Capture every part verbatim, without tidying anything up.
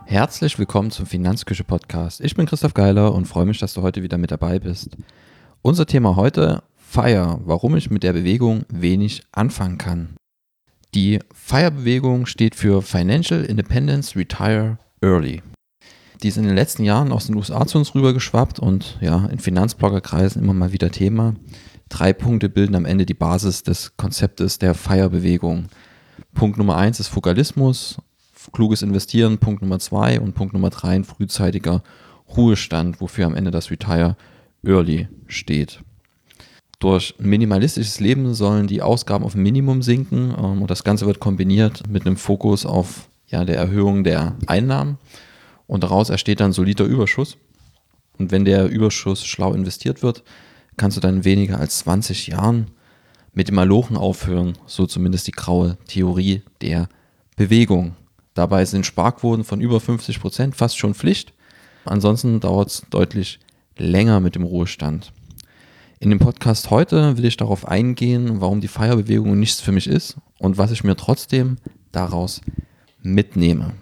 Herzlich willkommen zum Finanzküche-Podcast. Ich bin Christoph Geiler und freue mich, dass du heute wieder mit dabei bist. Unser Thema heute, FIRE, warum ich mit der Bewegung wenig anfangen kann. Die FIRE-Bewegung steht für Financial Independence Retire Early. Die ist in den letzten Jahren aus den U S A zu uns rübergeschwappt und ja, in Finanzbloggerkreisen immer mal wieder Thema. Drei Punkte bilden am Ende die Basis des Konzeptes der FIRE-Bewegung. Punkt Nummer eins ist Fugalismus, kluges Investieren, Punkt Nummer zwei und Punkt Nummer drei ein frühzeitiger Ruhestand, wofür am Ende das Retire Early steht. Durch ein minimalistisches Leben sollen die Ausgaben auf ein Minimum sinken ähm, und das Ganze wird kombiniert mit einem Fokus auf ja, der Erhöhung der Einnahmen und daraus entsteht dann solider Überschuss. Und wenn der Überschuss schlau investiert wird, kannst du dann in weniger als zwanzig Jahren mit dem Malochen aufhören, so zumindest die graue Theorie der Bewegung. Dabei sind Sparquoten von über fünfzig Prozent fast schon Pflicht. Ansonsten dauert es deutlich länger mit dem Ruhestand. In dem Podcast heute will ich darauf eingehen, warum die FIRE-Bewegung nichts für mich ist und was ich mir trotzdem daraus mitnehme.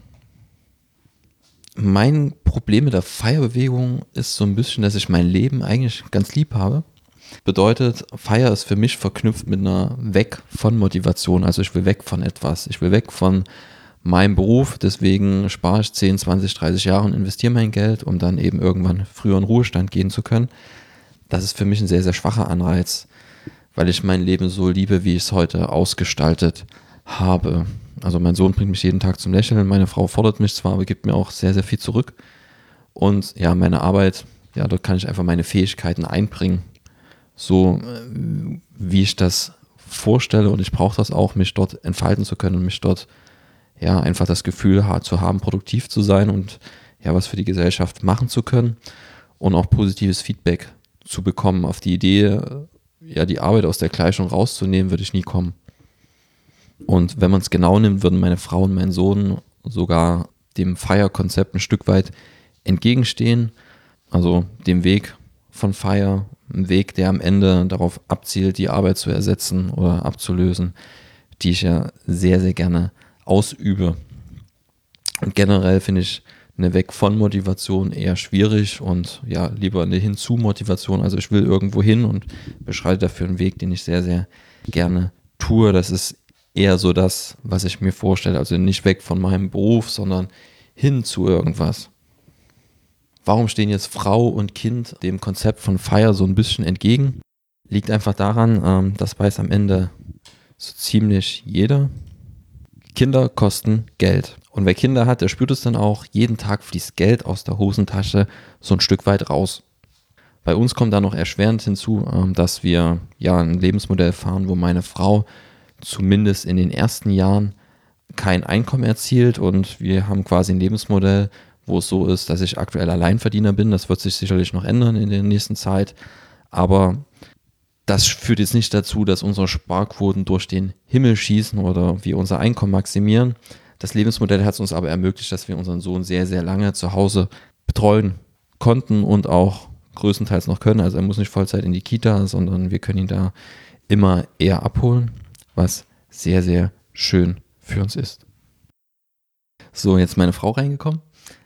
Mein Problem mit der FIRE-Bewegung ist so ein bisschen, dass ich mein Leben eigentlich ganz lieb habe. Bedeutet, FIRE ist für mich verknüpft mit einer Weg von Motivation. Also ich will weg von etwas. Ich will weg von meinem Beruf, deswegen spare ich zehn, zwanzig, dreißig Jahre und investiere mein Geld, um dann eben irgendwann früher in Ruhestand gehen zu können. Das ist für mich ein sehr, sehr schwacher Anreiz, weil ich mein Leben so liebe, wie ich es heute ausgestaltet habe. Also mein Sohn bringt mich jeden Tag zum Lächeln, meine Frau fordert mich zwar, aber gibt mir auch sehr, sehr viel zurück. Und ja, meine Arbeit, ja, dort kann ich einfach meine Fähigkeiten einbringen, so wie ich das vorstelle und ich brauche das auch, mich dort entfalten zu können und mich dort ja, einfach das Gefühl zu haben, produktiv zu sein und ja, was für die Gesellschaft machen zu können und auch positives Feedback zu bekommen. Auf die Idee, ja, die Arbeit aus der Gleichung rauszunehmen, würde ich nie kommen. Und wenn man es genau nimmt, würden meine Frau und mein Sohn sogar dem FIRE-Konzept ein Stück weit entgegenstehen. Also dem Weg von FIRE, ein Weg, der am Ende darauf abzielt, die Arbeit zu ersetzen oder abzulösen, die ich ja sehr, sehr gerne ausübe. Und generell finde ich eine Weg von Motivation eher schwierig und ja, lieber eine Hinzu-Motivation. Also ich will irgendwo hin und beschreite dafür einen Weg, den ich sehr, sehr gerne tue. Das ist eher so das, was ich mir vorstelle. Also nicht weg von meinem Beruf, sondern hin zu irgendwas. Warum stehen jetzt Frau und Kind dem Konzept von FIRE so ein bisschen entgegen? Liegt einfach daran, das weiß am Ende so ziemlich jeder. Kinder kosten Geld. Und wer Kinder hat, der spürt es dann auch, jeden Tag fließt Geld aus der Hosentasche so ein Stück weit raus. Bei uns kommt da noch erschwerend hinzu, dass wir ja ein Lebensmodell fahren, wo meine Frau zumindest in den ersten Jahren kein Einkommen erzielt und wir haben quasi ein Lebensmodell, wo es so ist, dass ich aktuell Alleinverdiener bin. Das wird sich sicherlich noch ändern in der nächsten Zeit, aber das führt jetzt nicht dazu, dass unsere Sparquoten durch den Himmel schießen oder wir unser Einkommen maximieren. Das Lebensmodell hat es uns aber ermöglicht, dass wir unseren Sohn sehr, sehr lange zu Hause betreuen konnten und auch größtenteils noch können. Also er muss nicht Vollzeit in die Kita, sondern wir können ihn da immer eher abholen, was sehr, sehr schön für uns ist. So, jetzt meine Frau reingekommen.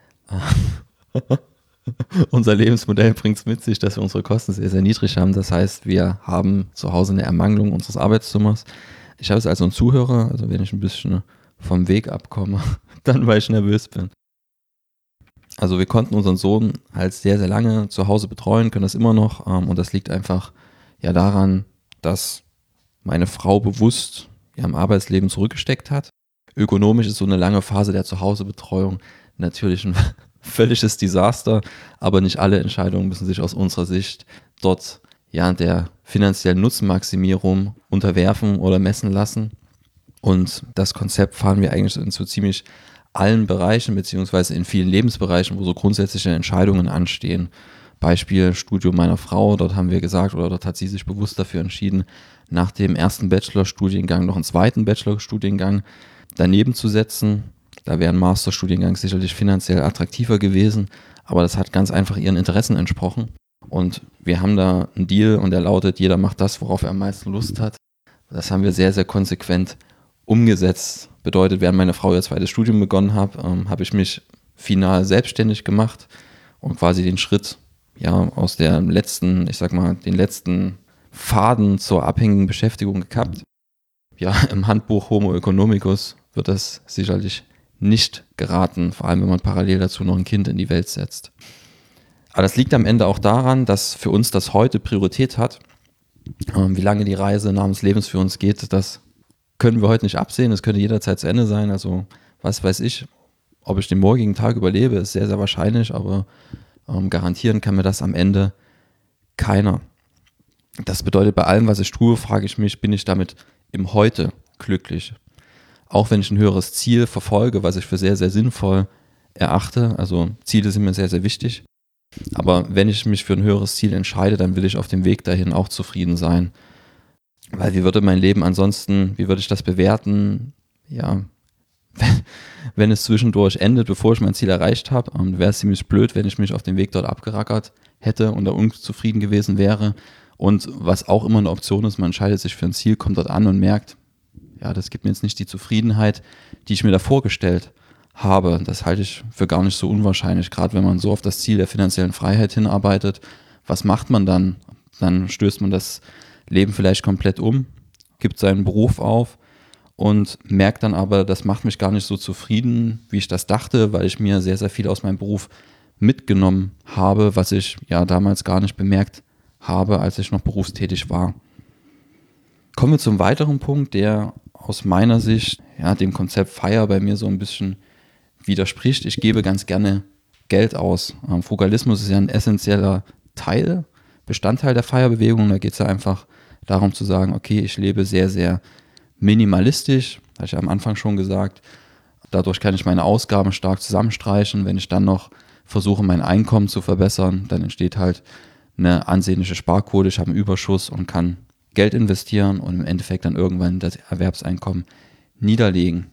Unser Lebensmodell bringt es mit sich, dass wir unsere Kosten sehr, sehr niedrig haben. Das heißt, wir haben zu Hause eine Ermangelung unseres Arbeitszimmers. Ich habe es also einen Zuhörer, also wenn ich ein bisschen vom Weg abkomme, dann weil ich nervös bin. Also wir konnten unseren Sohn halt sehr, sehr lange zu Hause betreuen, können das immer noch. Und das liegt einfach ja daran, dass meine Frau bewusst ja, im Arbeitsleben zurückgesteckt hat. Ökonomisch ist so eine lange Phase der Zuhausebetreuung natürlich ein völliges Desaster, aber nicht alle Entscheidungen müssen sich aus unserer Sicht dort ja der finanziellen Nutzenmaximierung unterwerfen oder messen lassen. Und das Konzept fahren wir eigentlich in so ziemlich allen Bereichen, beziehungsweise in vielen Lebensbereichen, wo so grundsätzliche Entscheidungen anstehen. Beispiel Studium meiner Frau, dort haben wir gesagt, oder dort hat sie sich bewusst dafür entschieden, nach dem ersten Bachelorstudiengang noch einen zweiten Bachelorstudiengang daneben zu setzen. Da wäre ein Masterstudiengang sicherlich finanziell attraktiver gewesen, aber das hat ganz einfach ihren Interessen entsprochen. Und wir haben da einen Deal und der lautet, jeder macht das, worauf er am meisten Lust hat. Das haben wir sehr, sehr konsequent umgesetzt. Bedeutet, während meine Frau ihr zweites Studium begonnen hat, ähm, habe ich mich final selbstständig gemacht und quasi den Schritt ja aus der letzten, ich sag mal, den letzten Faden zur abhängigen Beschäftigung gekappt. Ja, im Handbuch Homo economicus wird das sicherlich nicht geraten, vor allem wenn man parallel dazu noch ein Kind in die Welt setzt. Aber das liegt am Ende auch daran, dass für uns das heute Priorität hat. Ähm, wie lange die Reise namens Lebens für uns geht, das können wir heute nicht absehen. Es könnte jederzeit zu Ende sein. Also was weiß ich, ob ich den morgigen Tag überlebe, ist sehr, sehr wahrscheinlich, aber ähm, garantieren kann mir das am Ende keiner. Das bedeutet, bei allem, was ich tue, frage ich mich, bin ich damit im Heute glücklich? Auch wenn ich ein höheres Ziel verfolge, was ich für sehr, sehr sinnvoll erachte, also Ziele sind mir sehr, sehr wichtig, aber wenn ich mich für ein höheres Ziel entscheide, dann will ich auf dem Weg dahin auch zufrieden sein. Weil wie würde mein Leben ansonsten, wie würde ich das bewerten? Ja, wenn, wenn es zwischendurch endet, bevor ich mein Ziel erreicht habe, ähm, wäre es ziemlich blöd, wenn ich mich auf dem Weg dort abgerackert hätte und da unzufrieden gewesen wäre. Und was auch immer eine Option ist, man entscheidet sich für ein Ziel, kommt dort an und merkt, ja, das gibt mir jetzt nicht die Zufriedenheit, die ich mir da vorgestellt habe. Das halte ich für gar nicht so unwahrscheinlich, gerade wenn man so auf das Ziel der finanziellen Freiheit hinarbeitet. Was macht man dann? Dann stößt man das Leben vielleicht komplett um, gibt seinen Beruf auf und merkt dann aber, das macht mich gar nicht so zufrieden, wie ich das dachte, weil ich mir sehr, sehr viel aus meinem Beruf mitgenommen habe, was ich ja damals gar nicht bemerkt habe, als ich noch berufstätig war. Kommen wir zum weiteren Punkt, der aus meiner Sicht ja, dem Konzept FIRE bei mir so ein bisschen widerspricht. Ich gebe ganz gerne Geld aus. Ähm, Frugalismus ist ja ein essentieller Teil, Bestandteil der FIRE-Bewegung. Da geht es ja einfach darum zu sagen, okay, ich lebe sehr, sehr minimalistisch, habe ich ja am Anfang schon gesagt. Dadurch kann ich meine Ausgaben stark zusammenstreichen. Wenn ich dann noch versuche, mein Einkommen zu verbessern, dann entsteht halt eine ansehnliche Sparquote. Ich habe einen Überschuss und kann Geld investieren und im Endeffekt dann irgendwann das Erwerbseinkommen niederlegen.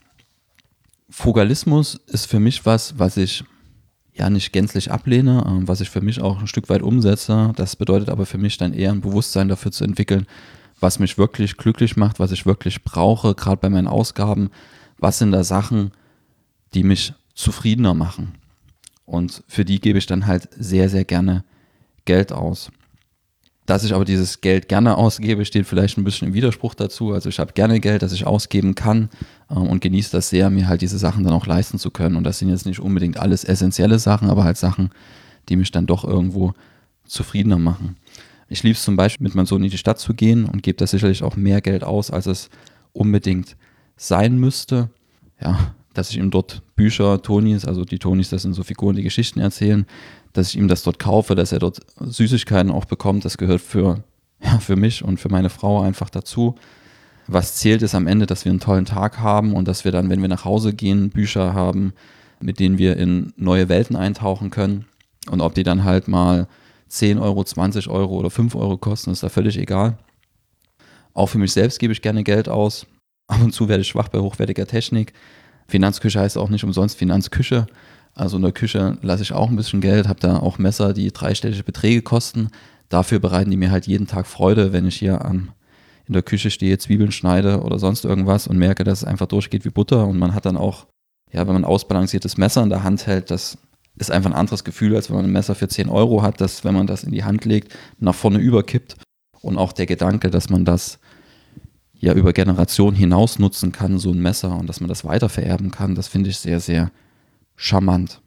Frugalismus ist für mich was, was ich ja nicht gänzlich ablehne, was ich für mich auch ein Stück weit umsetze. Das bedeutet aber für mich dann eher ein Bewusstsein dafür zu entwickeln, was mich wirklich glücklich macht, was ich wirklich brauche, gerade bei meinen Ausgaben. Was sind da Sachen, die mich zufriedener machen? Und für die gebe ich dann halt sehr, sehr gerne Geld aus. Dass ich aber dieses Geld gerne ausgebe, steht vielleicht ein bisschen im Widerspruch dazu. Also ich habe gerne Geld, das ich ausgeben kann ähm, und genieße das sehr, mir halt diese Sachen dann auch leisten zu können. Und das sind jetzt nicht unbedingt alles essentielle Sachen, aber halt Sachen, die mich dann doch irgendwo zufriedener machen. Ich liebe es zum Beispiel, mit meinem Sohn in die Stadt zu gehen und gebe da sicherlich auch mehr Geld aus, als es unbedingt sein müsste. Ja, dass ich ihm dort Bücher, Tonis, also die Tonis, das sind so Figuren, die Geschichten erzählen, dass ich ihm das dort kaufe, dass er dort Süßigkeiten auch bekommt, das gehört für, ja, für mich und für meine Frau einfach dazu. Was zählt ist am Ende, dass wir einen tollen Tag haben und dass wir dann, wenn wir nach Hause gehen, Bücher haben, mit denen wir in neue Welten eintauchen können. Und ob die dann halt mal zehn Euro, zwanzig Euro oder fünf Euro kosten, ist da völlig egal. Auch für mich selbst gebe ich gerne Geld aus. Ab und zu werde ich schwach bei hochwertiger Technik. Finanzküche heißt auch nicht umsonst Finanzküche. Also in der Küche lasse ich auch ein bisschen Geld, habe da auch Messer, die dreistellige Beträge kosten. Dafür bereiten die mir halt jeden Tag Freude, wenn ich hier an, in der Küche stehe, Zwiebeln schneide oder sonst irgendwas und merke, dass es einfach durchgeht wie Butter. Und man hat dann auch, ja, wenn man ein ausbalanciertes Messer in der Hand hält, das ist einfach ein anderes Gefühl, als wenn man ein Messer für zehn Euro hat, das, wenn man das in die Hand legt, nach vorne überkippt. Und auch der Gedanke, dass man das ja über Generationen hinaus nutzen kann, so ein Messer, und dass man das weitervererben kann, das finde ich sehr, sehr charmant.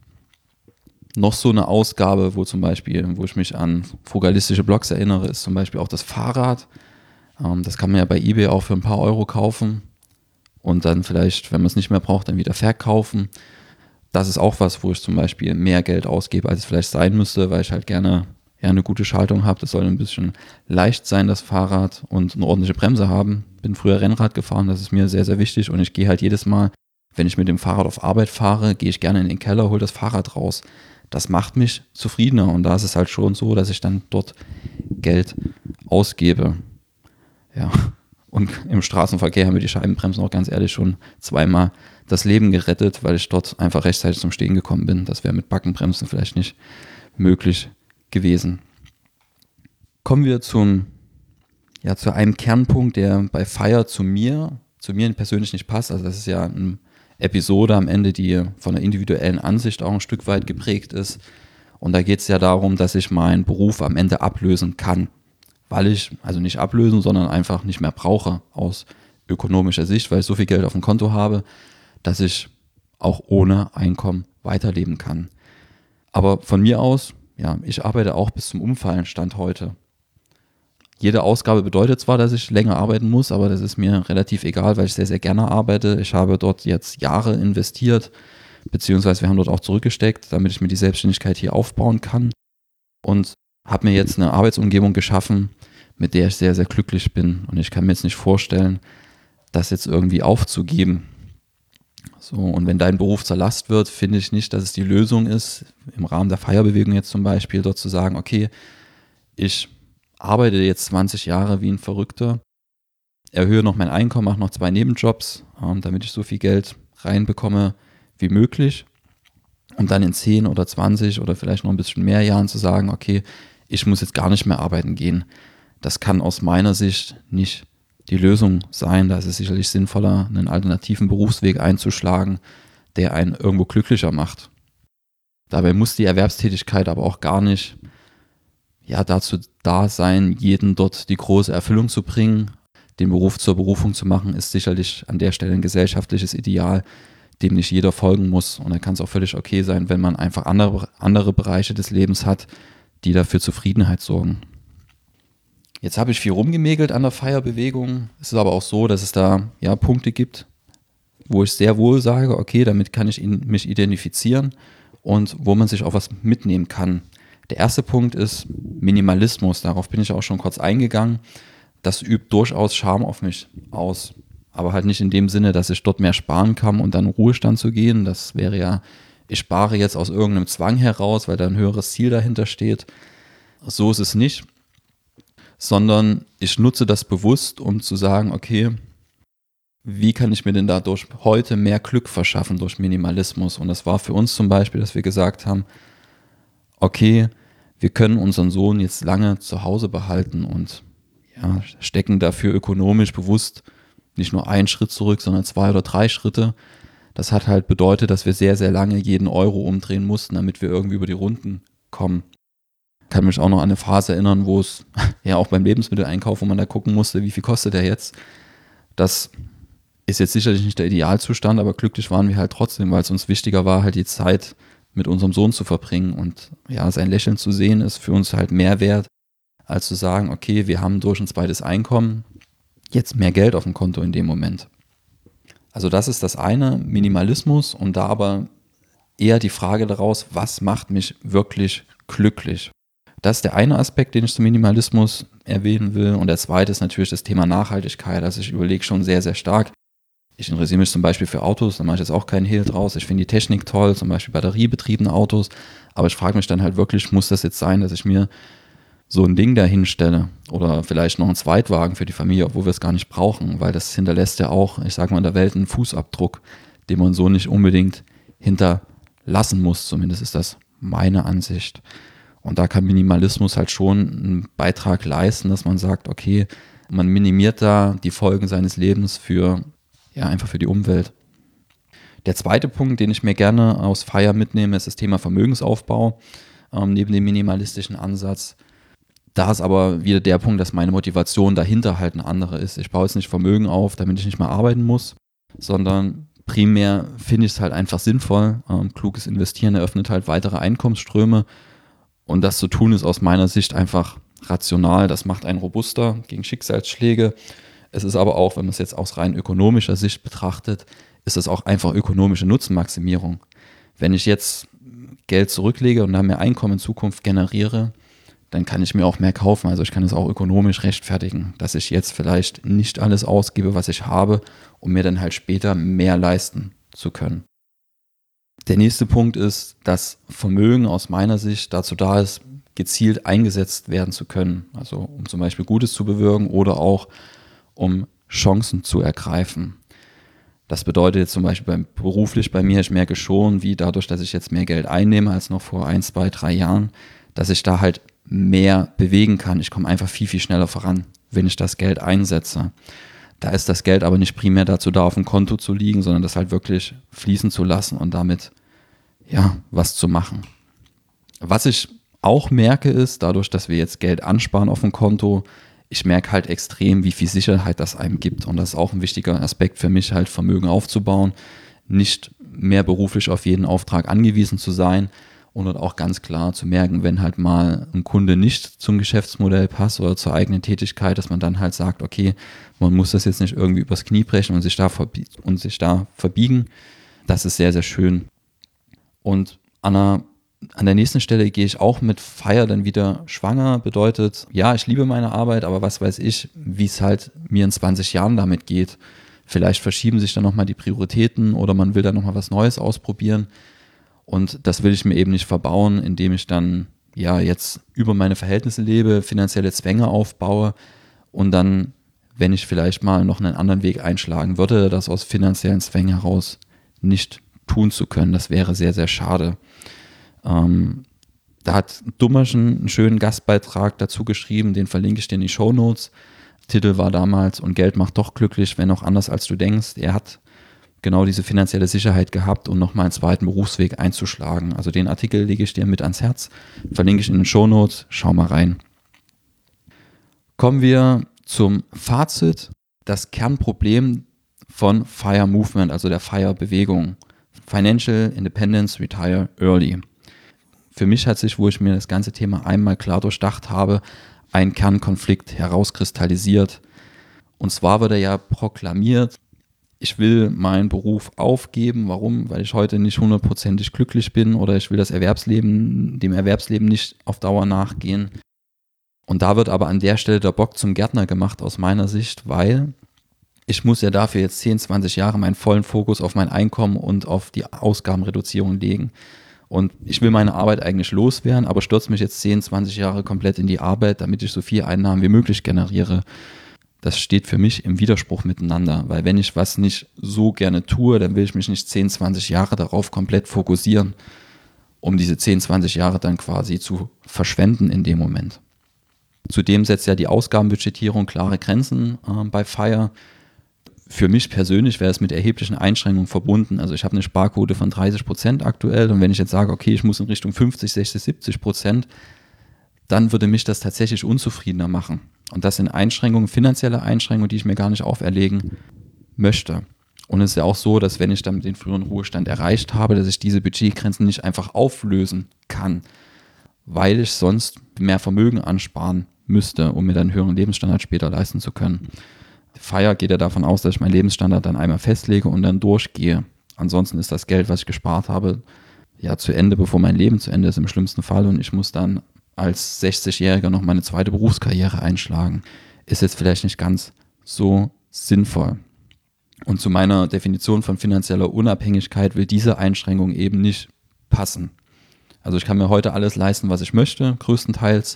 Noch so eine Ausgabe, wo zum Beispiel, wo ich mich an frugalistische Blogs erinnere, ist zum Beispiel auch das Fahrrad. Ähm, das kann man ja bei eBay auch für ein paar Euro kaufen und dann vielleicht, wenn man es nicht mehr braucht, dann wieder verkaufen. Das ist auch was, wo ich zum Beispiel mehr Geld ausgebe, als es vielleicht sein müsste, weil ich halt gerne ja, eine gute Schaltung habe. Das soll ein bisschen leicht sein, das Fahrrad, und eine ordentliche Bremse haben. Bin früher Rennrad gefahren, das ist mir sehr, sehr wichtig, und ich gehe halt jedes Mal, wenn ich mit dem Fahrrad auf Arbeit fahre, gehe ich gerne in den Keller, hole das Fahrrad raus. Das macht mich zufriedener, und da ist es halt schon so, dass ich dann dort Geld ausgebe. Ja, und im Straßenverkehr haben mir die Scheibenbremsen auch ganz ehrlich schon zweimal das Leben gerettet, weil ich dort einfach rechtzeitig zum Stehen gekommen bin. Das wäre mit Backenbremsen vielleicht nicht möglich gewesen. Kommen wir zum, ja, zu einem Kernpunkt, der bei FIRE zu mir, zu mir persönlich nicht passt. Also das ist ja ein Episode am Ende, die von der individuellen Ansicht auch ein Stück weit geprägt ist. Und da geht es ja darum, dass ich meinen Beruf am Ende ablösen kann, weil ich, also nicht ablösen, sondern einfach nicht mehr brauche aus ökonomischer Sicht, weil ich so viel Geld auf dem Konto habe, dass ich auch ohne Einkommen weiterleben kann. Aber von mir aus, ja, ich arbeite auch bis zum Umfallen, Stand heute. Jede Ausgabe bedeutet zwar, dass ich länger arbeiten muss, aber das ist mir relativ egal, weil ich sehr, sehr gerne arbeite. Ich habe dort jetzt Jahre investiert, beziehungsweise wir haben dort auch zurückgesteckt, damit ich mir die Selbstständigkeit hier aufbauen kann und habe mir jetzt eine Arbeitsumgebung geschaffen, mit der ich sehr, sehr glücklich bin und ich kann mir jetzt nicht vorstellen, das jetzt irgendwie aufzugeben. So, und wenn dein Beruf zur Last wird, finde ich nicht, dass es die Lösung ist, im Rahmen der Feierbewegung jetzt zum Beispiel, dort zu sagen, okay, ich arbeite jetzt zwanzig Jahre wie ein Verrückter, erhöhe noch mein Einkommen, mache noch zwei Nebenjobs, ähm, damit ich so viel Geld reinbekomme wie möglich, um dann in zehn oder zwanzig oder vielleicht noch ein bisschen mehr Jahren zu sagen, okay, ich muss jetzt gar nicht mehr arbeiten gehen. Das kann aus meiner Sicht nicht die Lösung sein. Da ist es sicherlich sinnvoller, einen alternativen Berufsweg einzuschlagen, der einen irgendwo glücklicher macht. Dabei muss die Erwerbstätigkeit aber auch gar nicht ja, dazu da sein, jeden dort die große Erfüllung zu bringen. Den Beruf zur Berufung zu machen, ist sicherlich an der Stelle ein gesellschaftliches Ideal, dem nicht jeder folgen muss. Und dann kann es auch völlig okay sein, wenn man einfach andere, andere Bereiche des Lebens hat, die dafür Zufriedenheit sorgen. Jetzt habe ich viel rumgemägelt an der Feierbewegung. Es ist aber auch so, dass es da ja Punkte gibt, wo ich sehr wohl sage, okay, damit kann ich mich identifizieren und wo man sich auch was mitnehmen kann. Der erste Punkt ist Minimalismus. Darauf bin ich auch schon kurz eingegangen. Das übt durchaus Charme auf mich aus. Aber halt nicht in dem Sinne, dass ich dort mehr sparen kann und dann in Ruhestand zu gehen. Das wäre ja, ich spare jetzt aus irgendeinem Zwang heraus, weil da ein höheres Ziel dahinter steht. So ist es nicht. Sondern ich nutze das bewusst, um zu sagen, okay, wie kann ich mir denn dadurch heute mehr Glück verschaffen durch Minimalismus? Und das war für uns zum Beispiel, dass wir gesagt haben, okay, wir können unseren Sohn jetzt lange zu Hause behalten und ja, stecken dafür ökonomisch bewusst nicht nur einen Schritt zurück, sondern zwei oder drei Schritte. Das hat halt bedeutet, dass wir sehr, sehr lange jeden Euro umdrehen mussten, damit wir irgendwie über die Runden kommen. Ich kann mich auch noch an eine Phase erinnern, wo es ja auch beim Lebensmitteleinkauf, wo man da gucken musste, wie viel kostet der jetzt. Das ist jetzt sicherlich nicht der Idealzustand, aber glücklich waren wir halt trotzdem, weil es uns wichtiger war, halt die Zeit mit unserem Sohn zu verbringen. Und ja, sein Lächeln zu sehen, ist für uns halt mehr wert, als zu sagen, okay, wir haben durch ein zweites Einkommen jetzt mehr Geld auf dem Konto in dem Moment. Also das ist das eine, Minimalismus, und da aber eher die Frage daraus, was macht mich wirklich glücklich? Das ist der eine Aspekt, den ich zum Minimalismus erwähnen will. Und der zweite ist natürlich das Thema Nachhaltigkeit. Also ich überlege schon sehr, sehr stark. Ich interessiere mich zum Beispiel für Autos, da mache ich jetzt auch keinen Hehl draus. Ich finde die Technik toll, zum Beispiel batteriebetriebene Autos. Aber ich frage mich dann halt wirklich, muss das jetzt sein, dass ich mir so ein Ding da hinstelle oder vielleicht noch einen Zweitwagen für die Familie, obwohl wir es gar nicht brauchen, weil das hinterlässt ja auch, ich sage mal, in der Welt einen Fußabdruck, den man so nicht unbedingt hinterlassen muss. Zumindest ist das meine Ansicht. Und da kann Minimalismus halt schon einen Beitrag leisten, dass man sagt, okay, man minimiert da die Folgen seines Lebens für, ja, einfach für die Umwelt. Der zweite Punkt, den ich mir gerne aus Feier mitnehme, ist das Thema Vermögensaufbau, ähm, neben dem minimalistischen Ansatz. Da ist aber wieder der Punkt, dass meine Motivation dahinter halt eine andere ist. Ich baue jetzt nicht Vermögen auf, damit ich nicht mehr arbeiten muss, sondern primär finde ich es halt einfach sinnvoll. Ähm, kluges Investieren eröffnet halt weitere Einkommensströme. Und das zu tun ist aus meiner Sicht einfach rational. Das macht einen robuster gegen Schicksalsschläge. Es ist aber auch, wenn man es jetzt aus rein ökonomischer Sicht betrachtet, ist es auch einfach ökonomische Nutzenmaximierung. Wenn ich jetzt Geld zurücklege und dann mehr Einkommen in Zukunft generiere, dann kann ich mir auch mehr kaufen. Also ich kann es auch ökonomisch rechtfertigen, dass ich jetzt vielleicht nicht alles ausgebe, was ich habe, um mir dann halt später mehr leisten zu können. Der nächste Punkt ist, dass Vermögen aus meiner Sicht dazu da ist, gezielt eingesetzt werden zu können. Also um zum Beispiel Gutes zu bewirken oder auch um Chancen zu ergreifen. Das bedeutet jetzt zum Beispiel beim, beruflich bei mir, ich merke schon, wie dadurch, dass ich jetzt mehr Geld einnehme als noch vor ein, zwei, drei Jahren, dass ich da halt mehr bewegen kann. Ich komme einfach viel, viel schneller voran, wenn ich das Geld einsetze. Da ist das Geld aber nicht primär dazu da, auf dem Konto zu liegen, sondern das halt wirklich fließen zu lassen und damit ja was zu machen. Was ich auch merke ist, dadurch, dass wir jetzt Geld ansparen auf dem Konto, ich merke halt extrem, wie viel Sicherheit das einem gibt. Und das ist auch ein wichtiger Aspekt für mich, halt Vermögen aufzubauen, nicht mehr beruflich auf jeden Auftrag angewiesen zu sein und dann auch ganz klar zu merken, wenn halt mal ein Kunde nicht zum Geschäftsmodell passt oder zur eigenen Tätigkeit, dass man dann halt sagt, okay, man muss das jetzt nicht irgendwie übers Knie brechen und sich da, verbie- und sich da verbiegen. Das ist sehr, sehr schön. Und an einer An der nächsten Stelle gehe ich auch mit Fire dann wieder schwanger. Bedeutet, ja, ich liebe meine Arbeit, aber was weiß ich, wie es halt mir in zwanzig Jahren damit geht. Vielleicht verschieben sich dann nochmal die Prioritäten oder man will dann nochmal was Neues ausprobieren. Und das will ich mir eben nicht verbauen, indem ich dann ja jetzt über meine Verhältnisse lebe, finanzielle Zwänge aufbaue und dann, wenn ich vielleicht mal noch einen anderen Weg einschlagen würde, das aus finanziellen Zwängen heraus nicht tun zu können. Das wäre sehr, sehr schade. Ähm, da hat Dummerschen einen schönen Gastbeitrag dazu geschrieben, den verlinke ich dir in die Shownotes. Titel war damals „Und Geld macht doch glücklich, wenn auch anders als du denkst". Er hat genau diese finanzielle Sicherheit gehabt, um nochmal einen zweiten Berufsweg einzuschlagen. Also den Artikel lege ich dir mit ans Herz, verlinke ich in den Shownotes, schau mal rein. Kommen wir zum Fazit. Das Kernproblem von Fire Movement, also der Fire-Bewegung. Financial Independence, Retire Early. Für mich hat sich, wo ich mir das ganze Thema einmal klar durchdacht habe, ein Kernkonflikt herauskristallisiert. Und zwar wird er ja proklamiert, ich will meinen Beruf aufgeben. Warum? Weil ich heute nicht hundertprozentig glücklich bin oder ich will das Erwerbsleben, dem Erwerbsleben nicht auf Dauer nachgehen. Und da wird aber an der Stelle der Bock zum Gärtner gemacht aus meiner Sicht, weil ich muss ja dafür jetzt zehn, zwanzig Jahre meinen vollen Fokus auf mein Einkommen und auf die Ausgabenreduzierung legen. Und ich will meine Arbeit eigentlich loswerden, aber stürze mich jetzt zehn, zwanzig Jahre komplett in die Arbeit, damit ich so viel Einnahmen wie möglich generiere. Das steht für mich im Widerspruch miteinander, weil wenn ich was nicht so gerne tue, dann will ich mich nicht zehn, zwanzig Jahre darauf komplett fokussieren, um diese zehn, zwanzig Jahre dann quasi zu verschwenden in dem Moment. Zudem setzt ja die Ausgabenbudgetierung klare Grenzen äh, bei Fire. Für mich persönlich wäre es mit erheblichen Einschränkungen verbunden. Also ich habe eine Sparquote von dreißig Prozent aktuell und wenn ich jetzt sage, okay, ich muss in Richtung fünfzig, sechzig, siebzig Prozent, dann würde mich das tatsächlich unzufriedener machen. Und das sind Einschränkungen, finanzielle Einschränkungen, die ich mir gar nicht auferlegen möchte. Und es ist ja auch so, dass wenn ich dann den früheren Ruhestand erreicht habe, dass ich diese Budgetgrenzen nicht einfach auflösen kann, weil ich sonst mehr Vermögen ansparen müsste, um mir dann einen höheren Lebensstandard später leisten zu können. Fire geht ja davon aus, dass ich meinen Lebensstandard dann einmal festlege und dann durchgehe. Ansonsten ist das Geld, was ich gespart habe, ja zu Ende, bevor mein Leben zu Ende ist im schlimmsten Fall und ich muss dann als sechzigjähriger noch meine zweite Berufskarriere einschlagen. Ist jetzt vielleicht nicht ganz so sinnvoll. Und zu meiner Definition von finanzieller Unabhängigkeit will diese Einschränkung eben nicht passen. Also ich kann mir heute alles leisten, was ich möchte, größtenteils.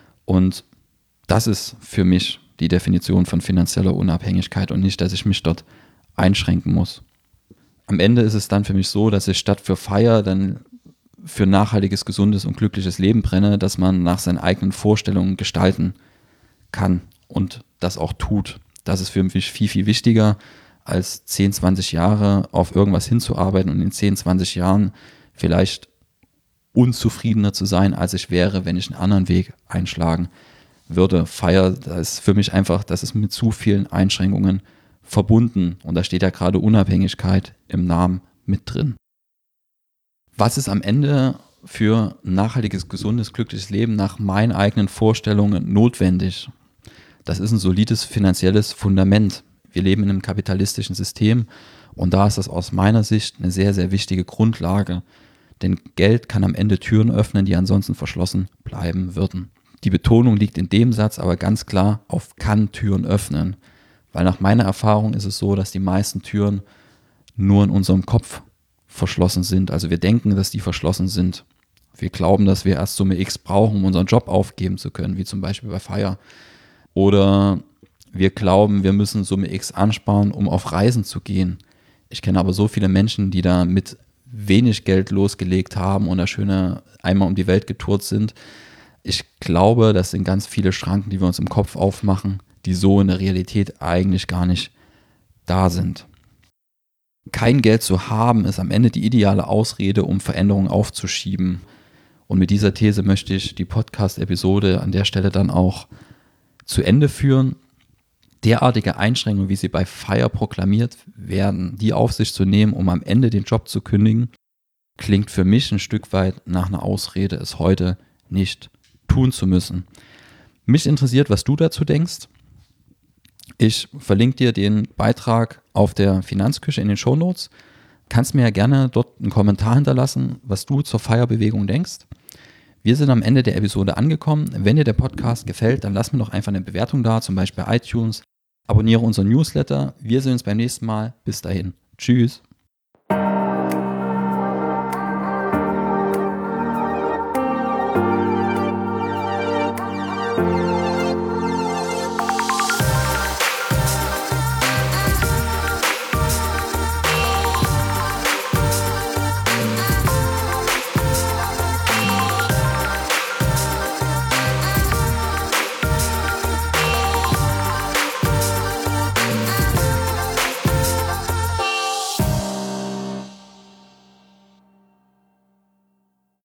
Und das ist für mich die Definition von finanzieller Unabhängigkeit und nicht, dass ich mich dort einschränken muss. Am Ende ist es dann für mich so, dass ich statt für Fire dann für nachhaltiges, gesundes und glückliches Leben brenne, dass man nach seinen eigenen Vorstellungen gestalten kann und das auch tut. Das ist für mich viel, viel wichtiger, als zehn, zwanzig Jahre auf irgendwas hinzuarbeiten und in zehn, zwanzig Jahren vielleicht unzufriedener zu sein, als ich wäre, wenn ich einen anderen Weg einschlagen würde. Fire, das ist für mich einfach, das ist mit zu vielen Einschränkungen verbunden und da steht ja gerade Unabhängigkeit im Namen mit drin. Was ist am Ende für ein nachhaltiges, gesundes, glückliches Leben nach meinen eigenen Vorstellungen notwendig? Das ist ein solides finanzielles Fundament. Wir leben in einem kapitalistischen System und da ist das aus meiner Sicht eine sehr, sehr wichtige Grundlage, denn Geld kann am Ende Türen öffnen, die ansonsten verschlossen bleiben würden. Die Betonung liegt in dem Satz aber ganz klar auf kann Türen öffnen, weil nach meiner Erfahrung ist es so, dass die meisten Türen nur in unserem Kopf verschlossen sind. Also wir denken, dass die verschlossen sind. Wir glauben, dass wir erst Summe X brauchen, um unseren Job aufgeben zu können, wie zum Beispiel bei Fire. Oder wir glauben, wir müssen Summe X ansparen, um auf Reisen zu gehen. Ich kenne aber so viele Menschen, die da mit wenig Geld losgelegt haben und da schöne einmal um die Welt getourt sind. Ich glaube, das sind ganz viele Schranken, die wir uns im Kopf aufmachen, die so in der Realität eigentlich gar nicht da sind. Kein Geld zu haben ist am Ende die ideale Ausrede, um Veränderungen aufzuschieben. Und mit dieser These möchte ich die Podcast-Episode an der Stelle dann auch zu Ende führen. Derartige Einschränkungen, wie sie bei FIRE proklamiert werden, die auf sich zu nehmen, um am Ende den Job zu kündigen, klingt für mich ein Stück weit nach einer Ausrede, es heute nicht tun zu müssen. Mich interessiert, was du dazu denkst. Ich verlinke dir den Beitrag auf der Finanzküche in den Shownotes. Kannst mir ja gerne dort einen Kommentar hinterlassen, was du zur FIRE-Bewegung denkst. Wir sind am Ende der Episode angekommen. Wenn dir der Podcast gefällt, dann lass mir doch einfach eine Bewertung da, zum Beispiel bei iTunes. Abonniere unseren Newsletter. Wir sehen uns beim nächsten Mal. Bis dahin. Tschüss.